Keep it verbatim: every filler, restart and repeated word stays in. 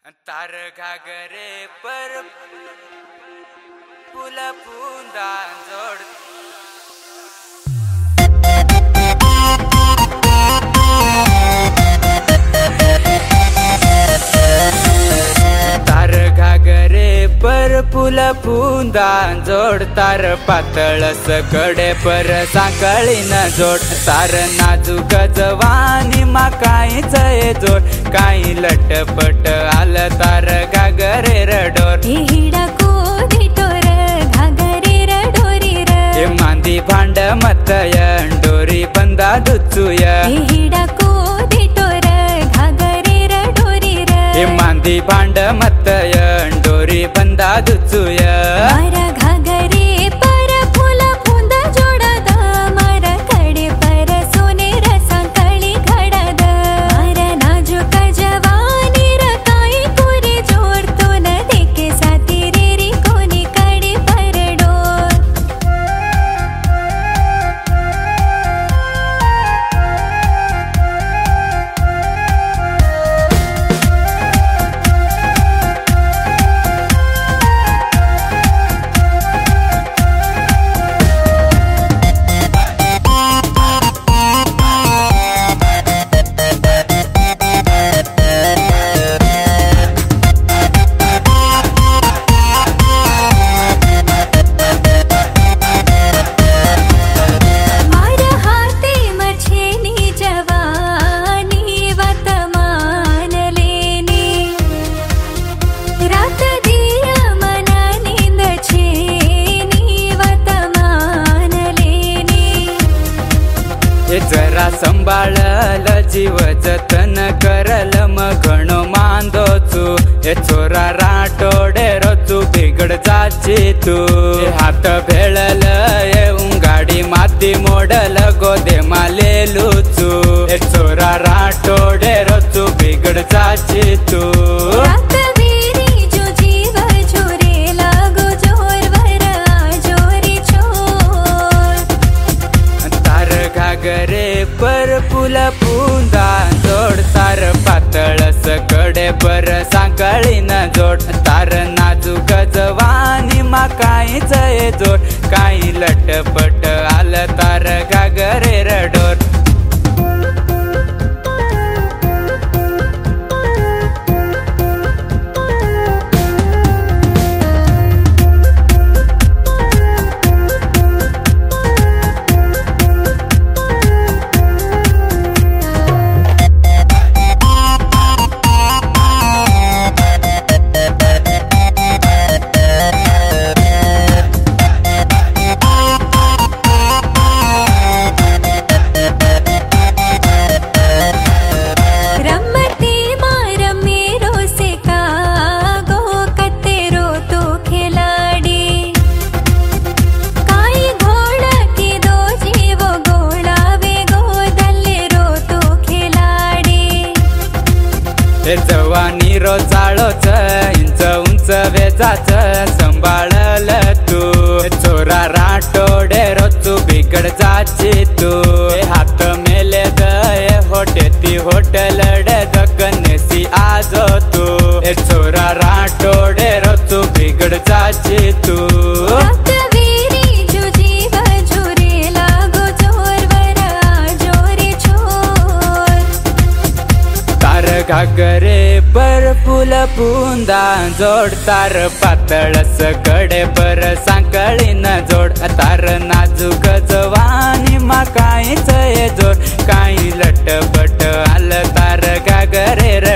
तार घागरे पर पुला पुंदा जोड़ तार घागरे पर पुला पुंदा जोड़ तार पातळस कडे पर साकळी न जोड तार नाजूक जवानी मा काहीच ये जोड काही लटपट आल तार घागरे रडोर हिडाको धिटोर घागरे रडोरी र हे मांदी भांड मतयन डोरी बंदा दुचुय हिडाको धिटोर घागरे रडोरी र हे मांदी भांड मतयन डोरी बंदा दुचुय मारा घागरे पर फुला फुंदा जोडद मारा कडे पर सोने रसा कळी घडद मारा नाजूक जवानी र काही पुरी जोडतो न देखे साथी रे री कोणी कडे पर डोर जरा संभाळल जीव जतन करल मग घणो मांदोचू हे छोरा राठोडे रोचू बिगड जाची तू हात भेळल येऊन गाडी माती मोडल गोदे माले लुचू हे छोरा राठोडे रोचू बिगड जाची तू घागरे पर पुला पुंदा जोड तार पातळस कडे पर साकळी न जोड तार नाजूक जवानी मा काहीच ये जोड काही लटपट आल तार घागरे रडोर जवानी रो जाळोच इंच उंच वेचाच संभाळल तू चोरा राठोडे रोचू बिगड जाची तू हात मेले दय होटे ती होटल डकनेसी आजो तू चोरा राठोडे रोचू बिगड जाची तू घागरे पर फुल पुंदा जोड तार पातळस कडे पर साकळी न जोड तार नाजूक जवानी मा काहीच ये जोड काही लटपट आल तार घागरे र